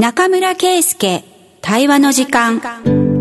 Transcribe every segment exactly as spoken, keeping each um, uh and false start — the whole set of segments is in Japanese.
中村圭介対話の時間。こ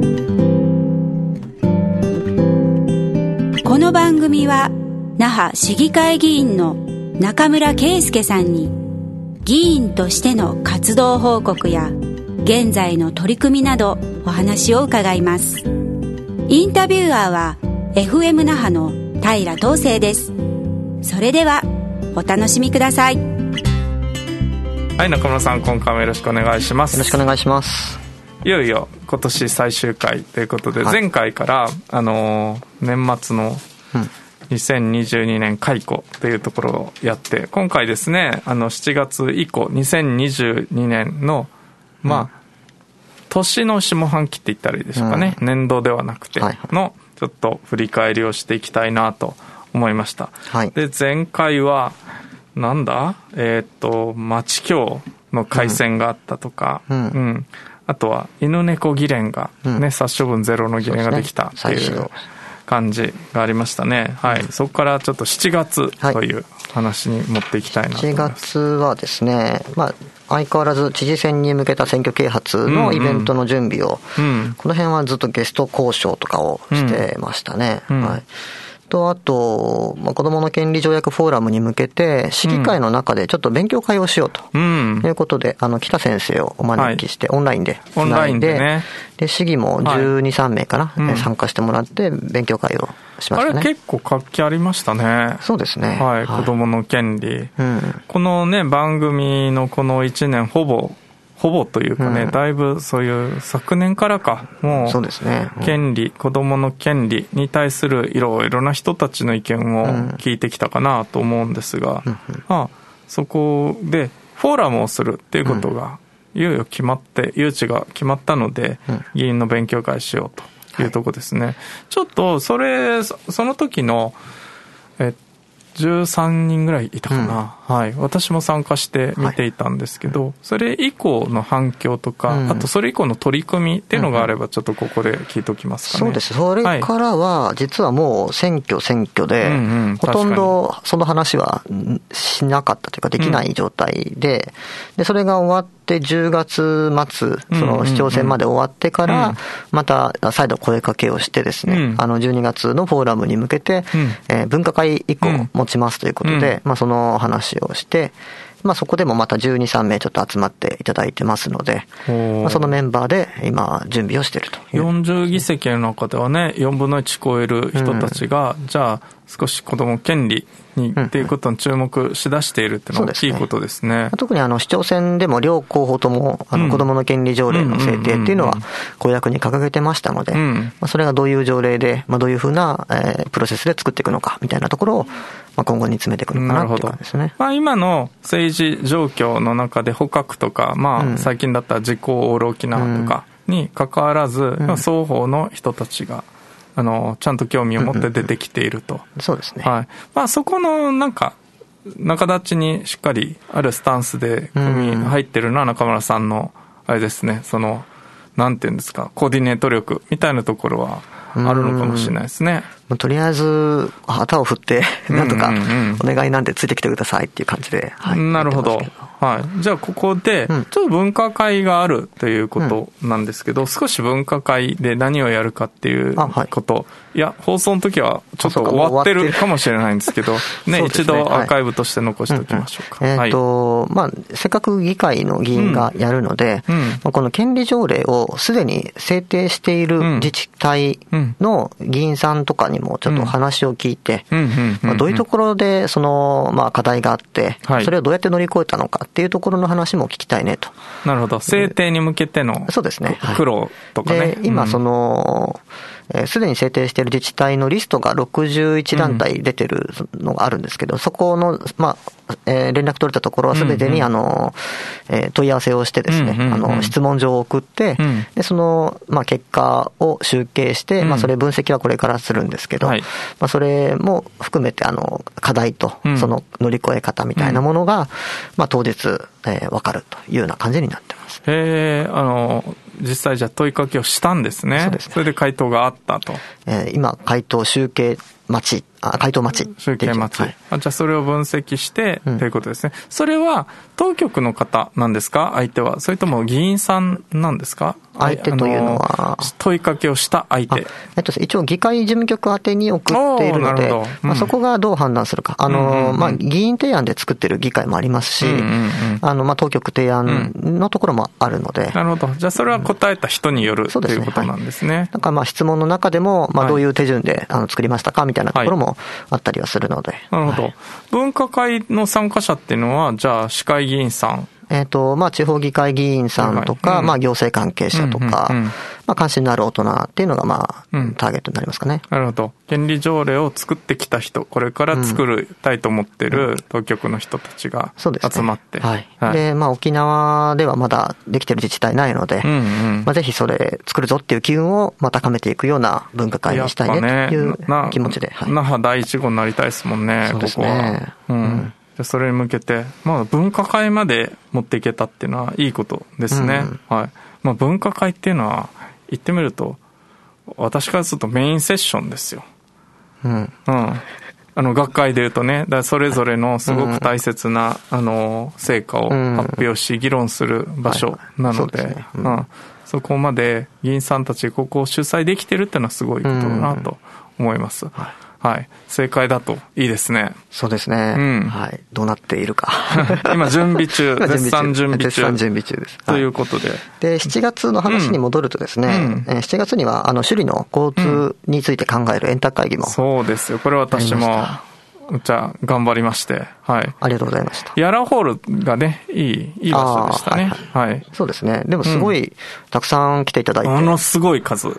の番組は那覇市議会議員の中村圭介さんに議員としての活動報告や現在の取り組みなどお話を伺います。インタビュアーは エフエム 那覇の平東成です。それではお楽しみください。 はい、中村さん、今回もよろしくお願いします。 よろしくお願いします。 いよいよ今年最終回ということで、はい、前回からあの年末のにせんにじゅうにねん解雇というところをやって、今回ですね、あのしちがつ以降にせんにじゅうにねんのまあ、うん、年の下半期って言ったらいいでしょうかね、うん、年度ではなくてのちょっと振り返りをしていきたいなと思いました、はい、で前回はなんだえー、っと町協の改選があったとか、うんうん、あとは犬猫議連が、ね、うん、殺処分ゼロの議連ができたっていう感じがありましたね、はい、そこからちょっとしちがつという話に持っていきたいなと思います。 しちがつはですね、まあ相変わらず知事選に向けた選挙啓発のイベントの準備を、うんうん、この辺はずっとゲスト交渉とかをしてましたね、うんうん、はい。とあと、まあ、子どもの権利条約フォーラムに向けて市議会の中でちょっと勉強会をしようということで、うん、あの北先生をお招きして、はい、オンラインでオンラインでね、 で市議もじゅうに、さんめいかな、うん、参加してもらって勉強会をしましたね。 あれ結構活気ありましたね。 そうですね、 はい、子どもの権利、うん、このね番組のこのいちねんほぼほぼというかね、うん、だいぶそういう昨年からかもうそうですね、うん、 権利子どもの権利に対するいろいろな人たちの意見を聞いてきたかなと思うんですが、うんまあ、そこでフォーラムをするっていうことがいよいよ決まって誘致が決まったので、うん、議員の勉強会しようというところですね、はい、ちょっとそれその時のえじゅうさんにんぐらいいたかな、うん、はい、私も参加して見ていたんですけど、はい、それ以降の反響とか、うん、あとそれ以降の取り組みっていうのがあればちょっとここで聞いておきますかね、 うん、そうです。それからは実はもう選挙選挙で、はい、うんうん、ほとんどその話はしなかったというかできない状態で、うん、でそれが終わってじゅうがつ末その市長選まで終わってからまた再度声かけをしてですね、うん、あのじゅうにがつのフォーラムに向けて、うん、えー、分科会以降持ちますということで、うん、まあ、その話をして、まあ、そこでもまたじゅうに、さんめいちょっと集まっていただいてますので、まあ、そのメンバーで今準備をしているという。 よんじゅうぎせきの中ではねよんぶんのいち超える人たちが、うん、じゃあ少し子ども権利にっていうことに注目しだしているっていうのは大きいことですね。うんうん、 特にあの市長選でも両候補ともあの子どもの権利条例の制定っていうのは公約に掲げてましたので、まあ、それがどういう条例で、まあ、どういうふうな、えー、プロセスで作っていくのかみたいなところを、まあ、今後に詰めていくのかなっていう感じですね。 まあ、今の政治状況の中で捕獲とか、まあ、最近だったら時効横領沖縄とかに関わらず、うん、双方の人たちがあのちゃんと興味を持って出てきていると、うんうんうん、 そうですね、 はい、まあ、そこのなんか仲立ちにしっかりあるスタンスで組み入ってるのは中村さんのあれですね、そのなんていうんですか、コーディネート力みたいなところはあるのかもしれないですね。 とりあえず旗を振ってなんとかお願いなんでついてきてくださいっていう感じで、はい、 なるほど、はい、じゃあここでちょっと分科会があるということなんですけど、うん、少し分科会で何をやるかっていうこと、はい、いや放送の時はちょっと終わってるかもしれないんですけどね、一度アーカイブとして残しておきましょうか。 えーとまあ、せっかく議会の議員がやるので、うんうん、この権利条例をすでに制定している自治体の議員さんとかにもちょっと話を聞いて、どういうところでその、まあ、課題があって、はい、それをどうやって乗り越えたのかっていうところの話も聞きたいねと。 なるほど、制定に向けての苦労とかね。 で今その、えー、すでに制定している自治体のリストがろくじゅういちだんたい出てるのがあるんですけど、うん、そこの、まあえー、連絡取れたところはすべてに、うんうん、あのえー、問い合わせをしてですね、うんうんうん、あの質問状を送って、うん、でその、まあ、結果を集計して、うん、まあ、それ分析はこれからするんですけど、はい、まあ、それも含めてあの課題とその乗り越え方みたいなものが、うん、まあ、当日、えー、分かるというような感じになってます。 へー、あの実際じゃあ問いかけをしたんですね。そうですね。それで回答があったと。 えー、今回答集計待ちあ回答待ち。 集計待ち。はい、あじゃあそれを分析して、うん、ということですね。それは当局の方なんですか相手は。それとも議員さんなんですか相手というのは。 問いかけをした相手。 えっと、一応議会事務局宛てに送っているので、うんまあ、そこがどう判断するか。あの、うんうんうん、まあ、議員提案で作ってる議会もありますし、うんうんうん、あの、まあ、当局提案のところもあるので。うん、 なるほど。じゃあそれは答えた人による、うん、ということなんですね。 だからまあ質問の中でも、まあ、どういう手順で、はい、あの作りましたかみたいなところもあったりはするので。 なるほど、はい。分科会の参加者っていうのは、じゃあ市会議員さん。 えっと、まあ、地方議会議員さんとか、はいうん、まあ、行政関係者とか、うんうんうん、まあ、関心のある大人っていうのが、まあ、うん、ターゲットになりますかね。 なるほど。権利条例を作ってきた人、これから作りたいと思ってる当局の人たちが集まって。 うん、はい。はい、で、まあ、沖縄ではまだできてる自治体ないので、うんうんまあ、ぜひそれ作るぞっていう機運をまあ高めていくような分科会にしたいねという気持ちで。 はい、那覇第一号になりたいですもんね、 そうですね。 ここは。うん。うんそれに向けて、まあ、分科会まで持っていけたっていうのはいいことですね。うんはいまあ、分科会っていうのは言ってみると私からするとメインセッションですよ。うん。うん。あの学会でいうとね、だからそれぞれのすごく大切な、うん、あの成果を発表し議論する場所なので、そこまで議員さんたちここを主催できてるっていうのはすごいことだなと思います。うんはいはい。正解だといいですね。 そうですね。うん。はい。どうなっているか。 今準備中。絶賛準備中。 絶賛準備中です。 ということで。 で、しちがつの話に戻るとですね、うん、しちがつには、あの、首里の交通について考える円卓会議も、うん。そうですよ。これ私も、じゃあ、頑張りまして。はい。 ありがとうございました。 ヤラホールがね、いい、いい場所でしたね。はい、はいはい。 そうですね。でもすごい、うん、たくさん来ていただいて。 ものすごい数。うん。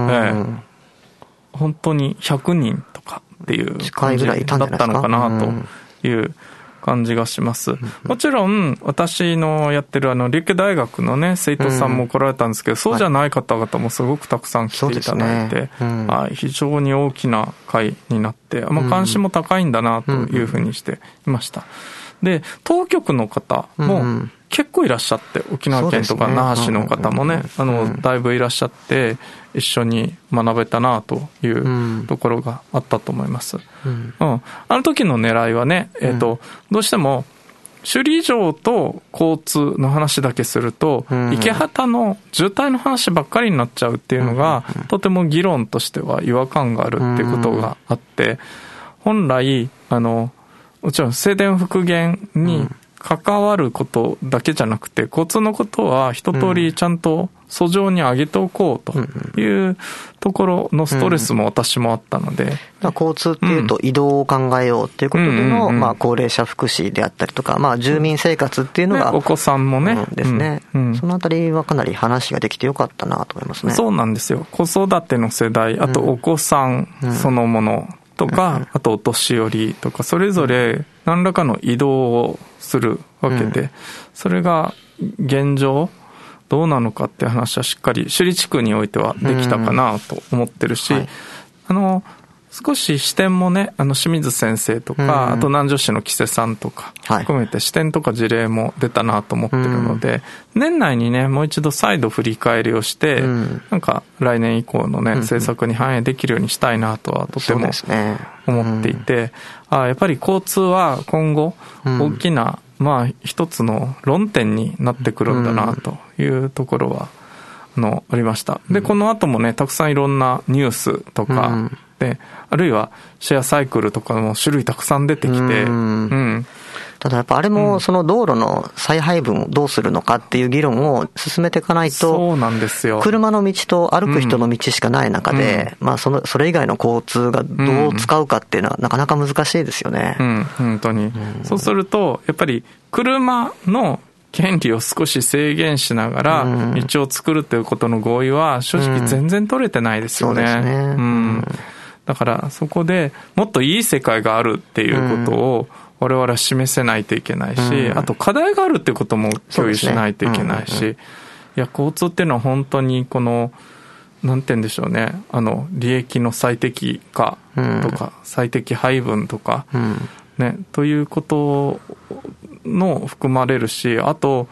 ええ本当にひゃくにんとかっていう感じだったのかなという感じがします。もちろん私のやってるあの立慶大学のね生徒さんも来られたんですけど、そうじゃない方々もすごくたくさん来ていただいて、非常に大きな会になって、まあ、関心も高いんだなというふうにしていました。で当局の方も結構いらっしゃって、沖縄県とか那覇市の方もね、あのだいぶいらっしゃって一緒に学べたなというところがあったと思います。うんうん、あの時の狙いはね、えーと、どうしても首里城と交通の話だけすると、池畑の渋滞の話ばっかりになっちゃうっていうのが、とても議論としては違和感があるっていうことがあって、本来あのもちろん正電復元に関わることだけじゃなくて、交通のことは一通りちゃんと訴状に上げておこうというところのストレスも私もあったので、 うん、交通っていうと移動を考えようっていうことでの、まあ、高齢者福祉であったりとか、まあ、住民生活っていうのが、 ね、お子さんもね、 うん、ですね、うんうん、そのあたりはかなり話ができてよかったなと思いますね。 そうなんですよ。子育ての世代、あとお子さんそのものとか、あとお年寄りとか、それぞれ何らかの移動をするわけで、それが現状どうなのかって話はしっかり首里地区においてはできたかなと思ってるし、はい、あの少し視点もね、あの清水先生とか、あと南城市の木瀬さんとか含めて視点とか事例も出たなと思ってるので、年内にねもう一度再度振り返りをして、なんか来年以降のね政策に反映できるようにしたいなとはとても思っていて、あやっぱり交通は今後大きな、まあ一つの論点になってくるんだなというところはあのありました。でこの後もねたくさんいろんなニュースとかで、あるいはシェアサイクルとかも種類たくさん出てきて、うん、うん、 ただやっぱあれもその道路の再配分をどうするのかっていう議論を進めていかないと、 そうなんですよ。 車の道と歩く人の道しかない中で、うん、まあそのそれ以外の交通がどう使うかっていうのはなかなか難しいですよね。 うん、本当に、うん。そうするとやっぱり車の権利を少し制限しながら道を作るということの合意は正直全然取れてないですよね。うん、そうですね。うんだからそこでもっといい世界があるっていうことを我々は示せないといけないし、うん、あと課題があるっていうことも共有しないといけないし、ねうんうん、いや交通っていうのは本当にこのなんて言うんでしょうね、あの利益の最適化とか、うん、最適配分とか、うんね、ということの含まれるし、あと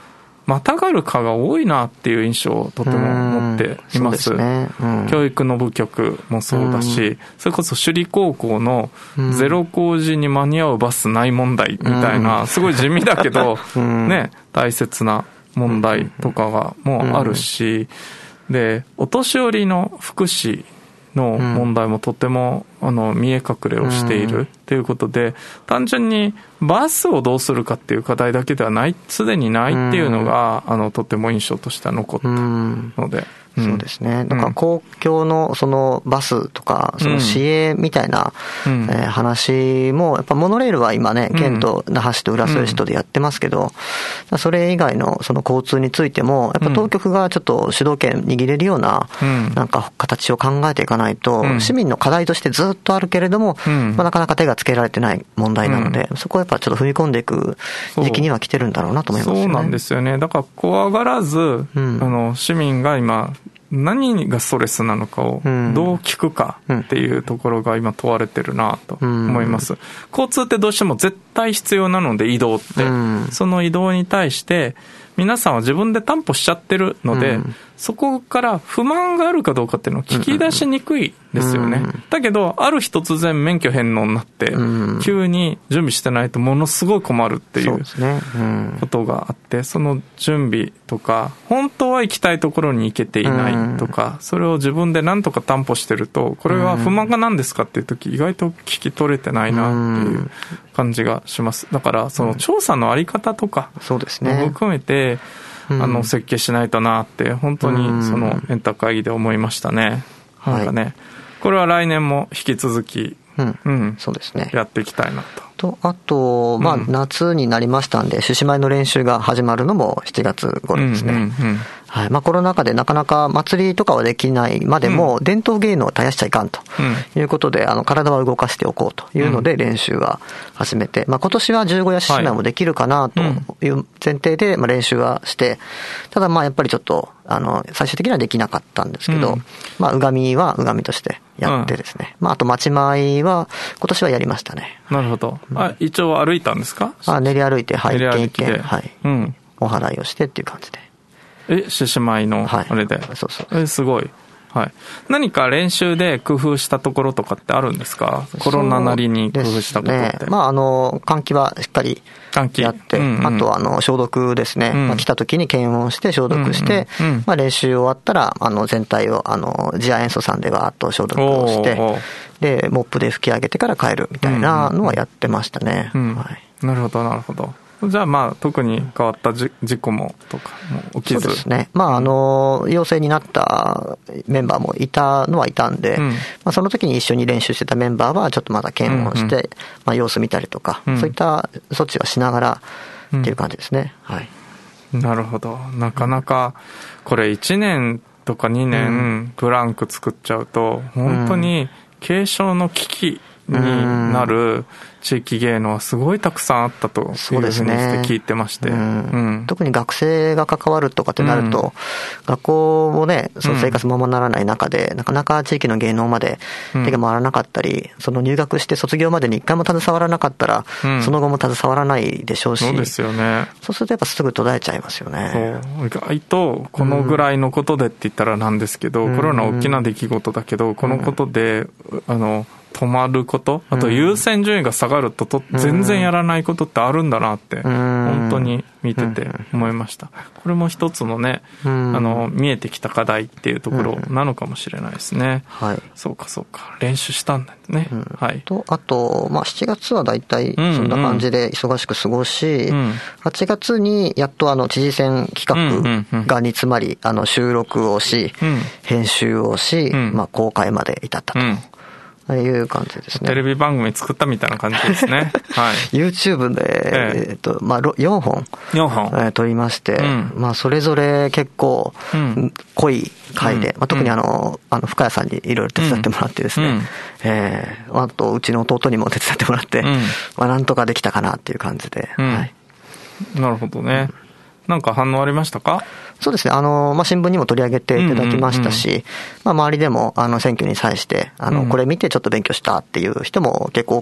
またがる課が多いなっていう印象をとても持っています。 そうですね、うん、 教育の部局もそうだし、それこそ首里高校のゼロ工事に間に合うバスない問題みたいな、すごい地味だけど、ね、大切な問題とかがもうあるし、で、お年寄りの福祉の問題もとてもあの見え隠れをしているということで、単純にバスをどうするかっていう課題だけではない、すでにないっていうのがあのとても印象としては残ったので、 うん、そうですね。だから公共のそのバスとかその市営みたいな、うんえー、話もやっぱモノレールは今ね、県と那覇市と浦添市とでやってますけど、うん、それ以外のその交通についてもやっぱ当局がちょっと主導権握れるような、うん、なんか形を考えていかないと、うん、市民の課題としてずっとあるけれども、うんまあ、なかなか手がつけられてない問題なので、うん、そこはやっぱちょっと踏み込んでいく時期には来てるんだろうなと思いますよね。 そうなんですよね。だから怖がらず、うん、あの市民が今何がストレスなのかをどう聞くかっていうところが今問われてるなと思います。交通ってどうしても絶対必要なので、移動って、その移動に対して皆さんは自分で担保しちゃってるので、そこから不満があるかどうかっていうのを聞き出しにくいですよね。だけどある日突然免許返納になって急に準備してないとものすごい困るっていうことがあって、その準備とか本当は行きたいところに行けていないとか、それを自分で何とか担保してると、これは不満が何ですかっていう時意外と聞き取れてないなっていう感じがします。だからその調査のあり方とかも含めてあの設計しないとなって本当にそのエンタ会議で思いましたね。なんかね、はい、これは来年も引き続き、 うんうん、そうですね、 やっていきたいなと。 とあと、まあ、夏になりましたんで、獅子舞の練習が始まるのもしちがつ頃ですね。うんうんうんはいまあ、コロナ禍でなかなか祭りとかはできないまでも、伝統芸能を絶やしちゃいかんということで、あの体は動かしておこうというので練習は始めて、まあ、今年は十五夜獅子舞もできるかなという前提でまあ練習はして、ただまあやっぱりちょっとあの最終的にはできなかったんですけど、まあ、うがみはうがみとしてやってですね、まあ、あと町舞は今年はやりましたね。 なるほど。あ、一応歩いたんですか？ あ、練り歩いて、はい、一軒一軒、はい、うん、お祓いをしてっていう感じで。 え、獅子舞のあれで、はい、そうそう。え、すごい。はい。何か練習で工夫したところとかってあるんですか？コロナなりに工夫したことって。 ね、まあ、あの、換気はしっかりやって、うんうん、あとはあの消毒ですね。うんまあ、来た時に検温して消毒して、うんうんうんまあ、練習終わったら、あの、全体を、あの、次亜塩素酸でわーっと消毒をして、で、モップで拭き上げてから帰るみたいなのはやってましたね。 うんうんはい、 なるほど、なるほど。じゃあまあ特に変わった事故もとかも起きず。 そうですね。まああの陽性になったメンバーもいたのはいたんで、うんまあ、その時に一緒に練習してたメンバーはちょっとまだ検温して、うんうんまあ、様子見たりとか、うん、そういった措置はしながらっていう感じですね。うん、はい。 なるほど。なかなかこれいちねんとかにねんブランク作っちゃうと本当に軽症の危機になる地域芸能はすごいたくさんあったというふうにして聞いてまして、 うんうん、特に学生が関わるとかってなると、うん、学校もねその生活もままならない中で、うん、なかなか地域の芸能まで手が回らなかったり、うん、その入学して卒業までに一回も携わらなかったら、うん、その後も携わらないでしょうし、 そうですよね。 そうするとやっぱすぐ途絶えちゃいますよね。 そう意外とこのぐらいのことでって言ったらなんですけど、うん、コロナ大きな出来事だけど、このことであの止まること、あと優先順位が下がると、と全然やらないことってあるんだなって本当に見てて思いました。これも一つのね、あの見えてきた課題っていうところなのかもしれないですね。はい、そうかそうか、練習したんだね。うん、はい。 とあとまあしちがつはだいたいそんな感じで忙しく過ごし、うんうん、はちがつにやっとあの知事選企画が煮詰まり、あの収録をし、うん、編集をし、うん、まあ公開まで至ったと。うんああいう感じですね。 テレビ番組作ったみたいな感じですね。はい。 YouTube で、えええっと、まあ、よんほん。 よんほん。 えー、撮りまして、うん、まあ、それぞれ結構、濃い回で、うん、まあ、特にあの、あの、深谷さんにいろいろ手伝ってもらってですね、うん、えー、あと、うちの弟にも手伝ってもらって、うん、まあ、なんとかできたかなっていう感じで、うん、はい。 なるほどね。なんか反応ありましたか？ そうですね。あの、まあ、新聞にも取り上げていただきましたし、うんうんうん、まあ、周りでも、あの、選挙に際して、あの、うん、これ見てちょっと勉強したっていう人も結構多かった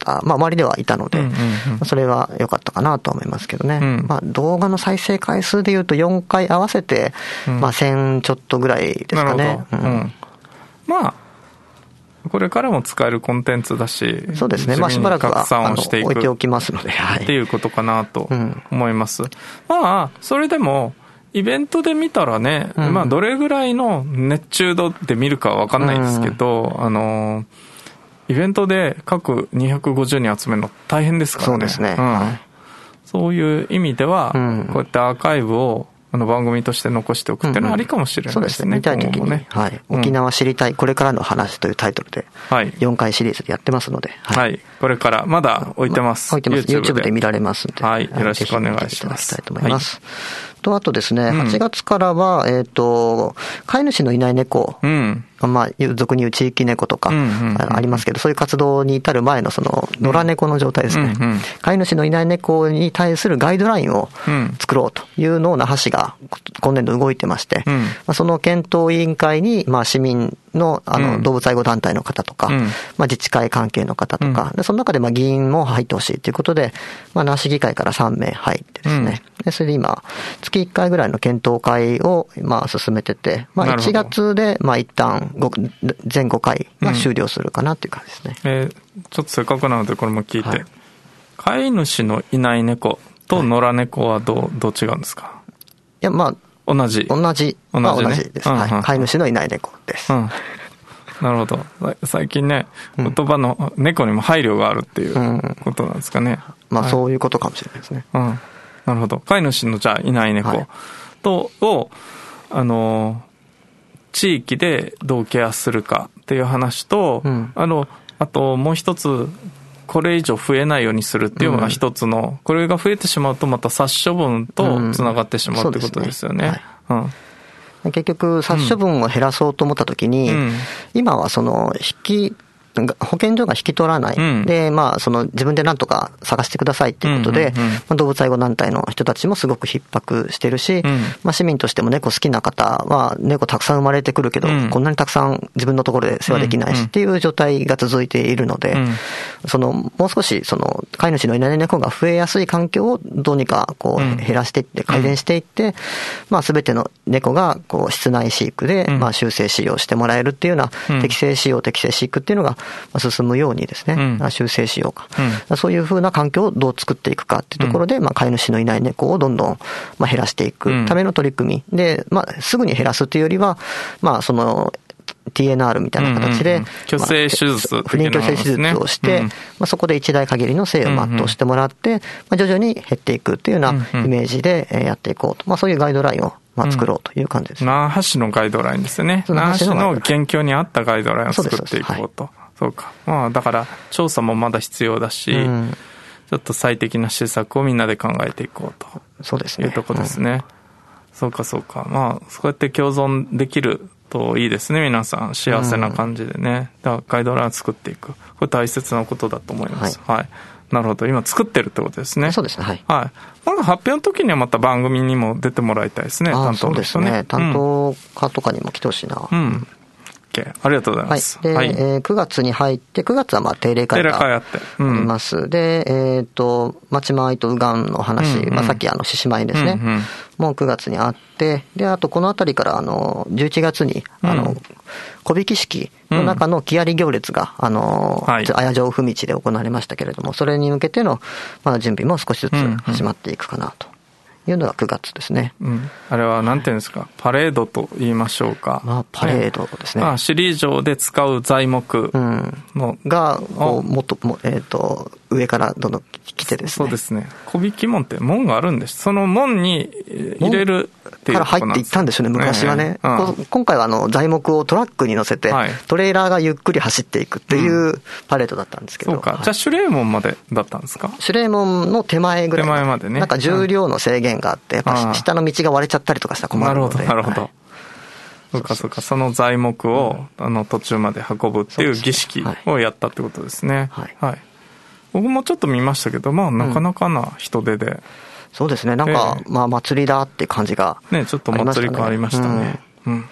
方、まあ周りではいたので、うんうんうん、それは良かったかなと思いますけどね。うん、まあ動画の再生回数でいうとよんかい合わせて、うん、まあせんちょっとぐらいですかね。うんうん、 まあ、これからも使えるコンテンツだし、 そうですね。まあしばらくは置いておきますので、はい。 っていうことかなと思います。うん、まあ、それでも、イベントで見たらね、うん、まあどれぐらいの熱中度で見るかは分かんないですけど、うん、あの、イベントで各にひゃくごじゅうにん集めるの大変ですからね。 そうですね。 うん、そういう意味では、うん、こうやってアーカイブをあの番組として残しておくっていうのはありかもしれないですね。うんうん、そうですね。見たい時に、ね、 はい。沖縄知りたい、これからの話というタイトルで、よんかいシリーズでやってますので、 はい。はい、これからまだ置いてます。 ま、置いてます。YouTube で。YouTube で見られますので、 はい。よろしくお願いします。 ぜひ見ていただきたいと思います。はい、と、あとですね、はちがつからは、えっと、飼い主のいない猫、うん、まあ、俗に言う地域猫とかありますけど、そういう活動に至る前のその野良猫の状態ですね。うんうん、飼い主のいない猫に対するガイドラインを作ろうというのを那覇市が今年度動いてまして、うん、まあ、その検討委員会に、まあ、市民のあの動物愛護団体の方とか、うん、まあ、自治会関係の方とか、うん、でその中でまあ議員も入ってほしいということで、まあ、那覇市議会からさんめい入ってですね、うん、でそれで今月いっかいぐらいの検討会をまあ進めてて、まあ、いちがつでまあ一旦全ごかいが終了するかなっていう感じですね。 うん、えー、ちょっとせっかくなのでこれも聞いて、はい、飼い主のいない猫と野良猫はどう、どう違うんですか？ いや、まあ同じ同じ同じ、ね、同じです、うんうん、はい、飼い主のいない猫です、うん、 なるほど。最近ね、言葉の猫にも配慮があるっていうことなんですかね。 うん、まあ、はい、そういうことかもしれないですね。 うん、なるほど。飼い主のじゃあいない猫と、はい、をあの地域でどうケアするかっていう話と、うん、あのあともう一つ、これ以上増えないようにするっていうのが一つの、うん、これが増えてしまうとまた殺処分とつながってしまうってことですよね。うん、 結局殺処分を減らそうと思ったときに、うん、今はその引き保健所が引き取らない、うん、で、まあ、その自分でなんとか探してくださいっていうことで、うんうんうん、まあ、動物愛護団体の人たちもすごく逼迫してるし、うん、まあ、市民としても猫好きな方は猫たくさん生まれてくるけど、うん、こんなにたくさん自分のところで世話できないしっていう状態が続いているので、うんうん、そのもう少しその飼い主のいない猫が増えやすい環境をどうにかこう減らしていって改善していって、うん、まあ、全ての猫がこう室内飼育で、まあ、修正飼養してもらえるっていうような、うん、適正飼養適正飼育っていうのが進むようにですね、うん、修正しようか、うん、そういうふうな環境をどう作っていくかっていうところで、うん、まあ、飼い主のいない猫をどんどんまあ減らしていくための取り組みで、まあ、すぐに減らすというよりは、まあ、その ティーエヌアール みたいな形で、 去勢手術、 不妊去勢手術をして、うん、まあ、そこで一代限りの生を全うしてもらって、まあ、徐々に減っていくというようなイメージでやっていこうと、まあ、そういうガイドラインをまあ作ろうという感じです。 那覇市のガイドラインですよね。那覇市の現況に合ったガイドラインを作っていこうと。そうか。まあ、だから調査もまだ必要だし、うん、ちょっと最適な施策をみんなで考えていこうと。 そうですね。 いうとこですね。うん、そうかそうか。まあ、そうやって共存できるといいですね。皆さん幸せな感じでね。うん、だからガイドラインを作っていく。これ大切なことだと思います。はい。はい、なるほど。今作ってるってことですね。 そうですね。はい。 はい。まだ発表の時にはまた番組にも出てもらいたいですね。担当の人ね。そうですね。 担当家とかにも来てほしいな。 うん。うんありがとうございます。 はい。で、はい、えー、くがつに入って、くがつはまあ定例会があります。うん、で、えっ、ー、と、町前とうがんの話、うんうん、まあさっきあの獅子舞ですね、うんうん。もうくがつにあって、で、あとこのあたりからあの、じゅういちがつに、あの、小引式の中の木遣り行列が、あの、はい、綾城府道で行われましたけれども、それに向けての、まあ準備も少しずつ始まっていくかなと。いうのがくがつですね。 うん、あれはなんていうんですか、パレードと言いましょうか。 まあ、パレードですね。 まあ、首里城で使う材木の、 うん、が、こう、もっと、えっと、上からどんどん来てですね。 そうですね。小引門って門があるんです。その門に入れるっていうから入っていったんですよね、昔はね。ね、うん、今回はあの材木をトラックに乗せて、はい、トレーラーがゆっくり走っていくっていうパレードだったんですけど。 そうか。じゃあ、守礼門までだったんですか？ 守礼門の手前ぐらい。手前までね。なんか重量の制限があって、やっぱ下の道が割れちゃったりとかしたら困るので。 なるほど、なるほど。はい、そうかそうか、その材木を、うん、あの途中まで運ぶっていう儀式をやったってことですね。はい。はい、僕もちょっと見ましたけど、まあなかなかな人手で。うん、 そうですね、なんか、えー、まあ祭りだって感じが、 ね、ちょっと祭り感ありましたね。うん。うん、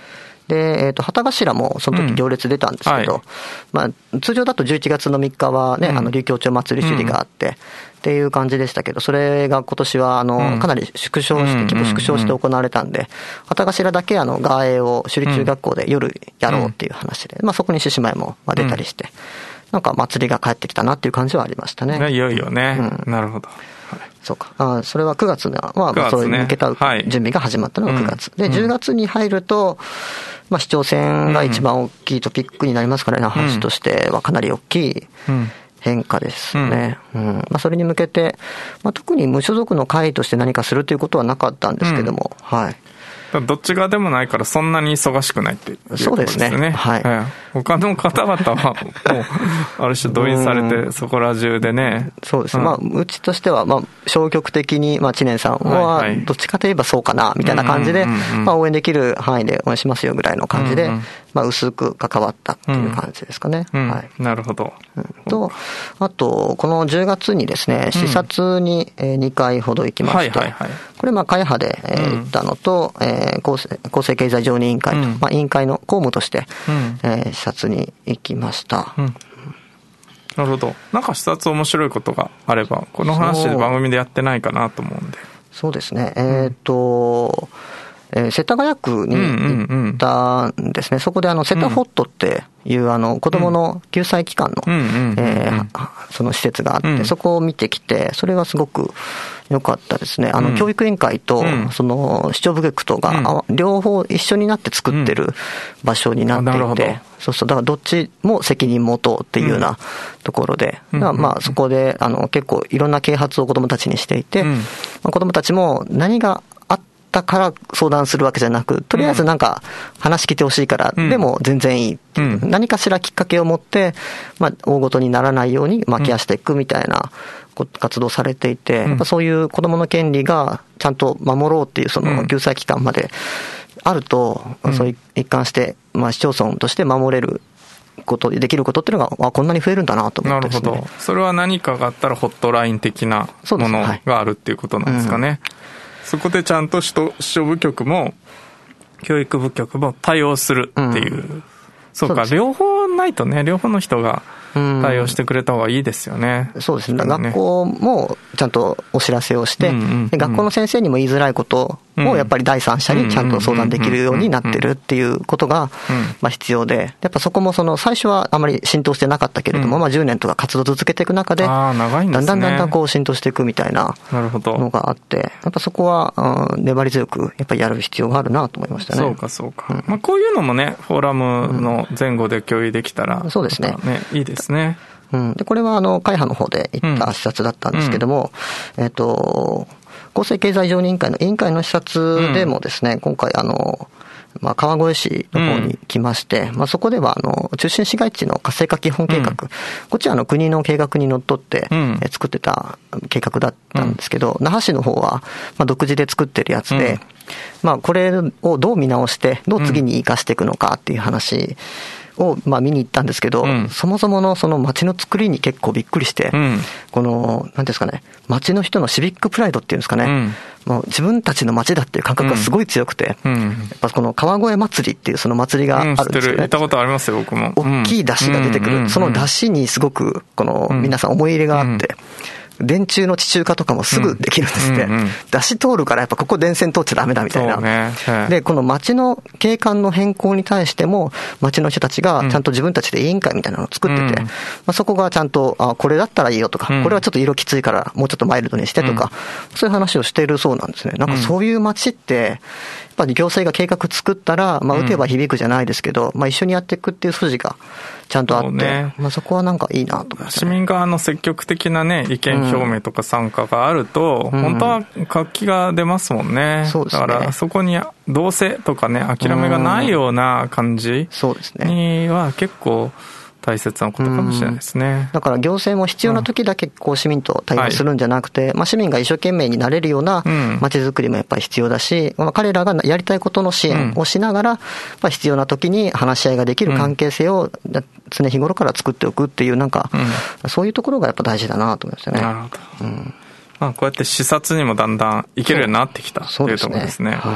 で、えっと、旗頭もその時行列出たんですけど、うんはい、まあ、通常だとじゅういちがつのみっかはね、うん、あの、琉球町祭り首里があって、うんっていう感じでしたけど、それが今年はあの、うん、かなり縮小して、規模縮小して行われたんで、旗頭だけあの、側営を首里中学校で夜やろうっていう話で、うん、まあそこに獅子舞も出たりして、うん、なんか祭りが帰ってきたなっていう感じはありましたね。 いよいよね。うん、なるほど。はい、 そうか。あ、それはくがつには、まあ、それに向けた準備が始まったのがくがつ。はい、で、じゅうがつに入ると、まあ、市長選が一番大きいトピックになりますからね、那覇市としてはかなり大きい。うん変化ですね。うん。うん、まあ、それに向けて、まあ、特に無所属の会として何かするということはなかったんですけども、うん、はい。 どっち側でもないからそんなに忙しくないっていうことですね。そうですね。はい。ええ、他の方々はもう、ある種動員されて、そこら中でね。 そうですね。うん、まあ、うちとしては、まあ、消極的に、まあ、知念さんは、どっちかといえばそうかな、みたいな感じで、まあ、応援できる範囲で応援しますよぐらいの感じで、うんうん、まあ、薄く関わったっていう感じですかね。 うんうん、 はい。 なるほど。 うん、と、あと、このじゅうがつにですね、視察ににかいほど行きまして、はいはいはい、これ、まあ、会派で行ったのと、うん、えー厚生、厚生経済常任委員会と、うん、まあ、委員会の公務として、うんえー、視察に行きました、うん、 なるほど。なんか視察面白いことがあればこの話で番組でやってないかなと思うんで。 そうですね、えっと、えー、世田谷区に行ったんですね、うんうんうん、そこであのセタホットっていうあの子どもの救済機関のその施設があって、うん、そこを見てきて、それはすごく良かったですね。あの、うん、教育委員会とその市長部局とが両方一緒になって作ってる場所になっていて、うん、そうそう、だからどっちも責任持とうっていうようなところで、うん、だからまあそこであの結構いろんな啓発を子どもたちにしていて、うん、まあ、子どもたちも何がだから相談するわけじゃなく、とりあえずなんか話聞いてほしいから、うん、でも全然いいっていう、うん、何かしらきっかけを持って、まあ、大ごとにならないように巻き出していくみたいな活動されていて、うん、やっぱそういう子どもの権利がちゃんと守ろうっていうその救済機関まであると、うん、そういう一貫して、まあ、市町村として守れることできることっていうのが、あ、こんなに増えるんだなと思ってですね。 なるほど。それは何かがあったらホットライン的なものがあるっていうことなんですかね。そこでちゃんと市長部局も教育部局も対応するっていう、うん、そうか、両方ないとね、両方の人が対応してくれた方がいいですよね。 うん、そうですね。学校もちゃんとお知らせをして、うんうんうん、で学校の先生にも言いづらいことをやっぱり第三者にちゃんと相談できるようになってるっていうことがまあ必要で、やっぱそこもその最初はあまり浸透してなかったけれども、うん、まあじゅうねんとか活動続けていく中で、 あ、長いんですね、 だんだんだんだんこう浸透していくみたいなのがあって、やっぱそこは粘り強くやっぱりやる必要があるなと思いましたね。 そうかそうか。うん、まあこういうのもね、フォーラムの前後で共有できたら、 うん、そうですね。 ね、いいですね。 うん、でこれはあの会派の方で行った視察だったんですけども、うん、えっと厚生経済常任委員会の委員会の視察でもですね、うん、今回あの、まあ、川越市の方に来まして、うん、まあ、そこではあの中心市街地の活性化基本計画、うん、こっちはあの国の計画にのっとって、うん、作ってた計画だったんですけど、うん、那覇市の方はまあ独自で作ってるやつで、うん、まあ、これをどう見直してどう次に生かしていくのかっていう話をまあ見に行ったんですけど、うん、そもそものその街の作りに結構びっくりして、うん、このなんですかね、街の人のシビックプライドっていうんですかね、うん、もう自分たちの街だっていう感覚がすごい強くて、うんうん、やっぱこの川越祭りっていうその祭りがあるんですよね。うん、知ってる、行ったことありますよ僕も。大きい出汁が出てくる、うん、その出汁にすごくこの皆さん思い入れがあって。うんうん、電柱の地中化とかもすぐできるんですね、うんうんうん、出し通るからやっぱここ電線通っちゃダメだみたいな、ね、でこの街の景観の変更に対しても街の人たちがちゃんと自分たちで委員会みたいなのを作ってて、うん、まあ、そこがちゃんとあこれだったらいいよとか、うん、これはちょっと色きついからもうちょっとマイルドにしてとか、うん、そういう話をしているそうなんですね。なんかそういう街ってやっぱり行政が計画作ったら、まあ、打てば響くじゃないですけど、まあ、一緒にやっていくっていう筋がちゃんとあって、ね、まあ、そこはなんかいいなと思いましたね。 市民側の積極的なね意見表明とか参加があると、うん、本当は活気が出ますもんね。そうですね。だからそこにどうせとかね諦めがないような感じには結構大切なことかもしれないですね。 だから行政も必要な時だけこう市民と対話するんじゃなくて、うん、まあ、市民が一生懸命になれるような街づくりもやっぱり必要だし、まあ、彼らがやりたいことの支援をしながら、うん、まあ、必要な時に話し合いができる関係性を常日頃から作っておくっていうなんか、うん、そういうところがやっぱ大事だなと思いましたね。 なるほど。うん、まあ、こうやって視察にもだんだん行けるようになってきたというところですね。はい、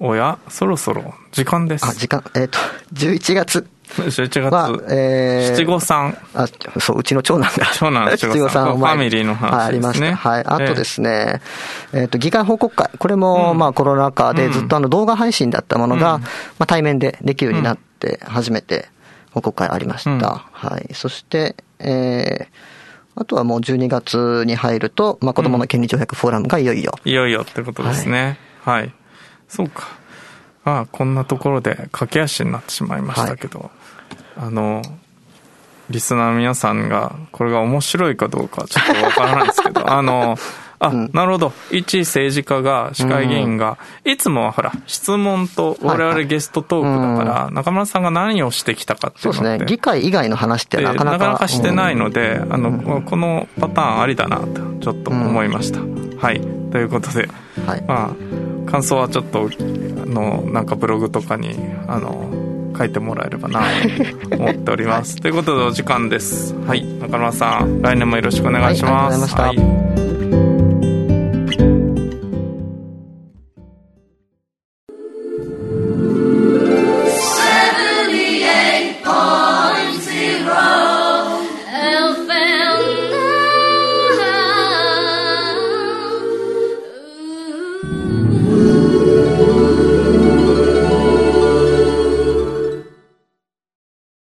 おやそろそろ時間です。 あ、時間、えっ、ー、と、じゅういちがつ。 じゅういちがつ、まあえー、七五三。 あ、そう、うちの長男が。 長男、七五三。ファミリーの話ですね。 はい、ありました。はい。あとですね、えっ、ー、と、議会報告会。これも、うん、まあ、コロナ禍でずっとあの、動画配信だったものが、うん、まあ、対面でできるようになって、初めて報告会ありました。うん、はい。そして、えー、あとはもうじゅうにがつに入ると、まあ、子どもの権利条約フォーラムがいよいよ。 いよいよってことですね。はい。はい、そうか。ああ、こんなところで駆け足になってしまいましたけど、はい、あのリスナーの皆さんがこれが面白いかどうかちょっとわからないですけどあのあ、うん、なるほど、一政治家が市会議員が、うん、いつもはほら質問と我々ゲストトークだから、はいはい、中村さんが何をしてきたかっていうのって、そうですね、議会以外の話ってなかなかなかなかしてないので、うん、あのこのパターンありだなとちょっと思いました、うん、はい、ということで、はい、まあ感想はちょっとあのなんかブログとかにあの書いてもらえればなと思っております、はい、ということでお時間です。はい、中村さん来年もよろしくお願いします。 はい、ありがとうございました。はい。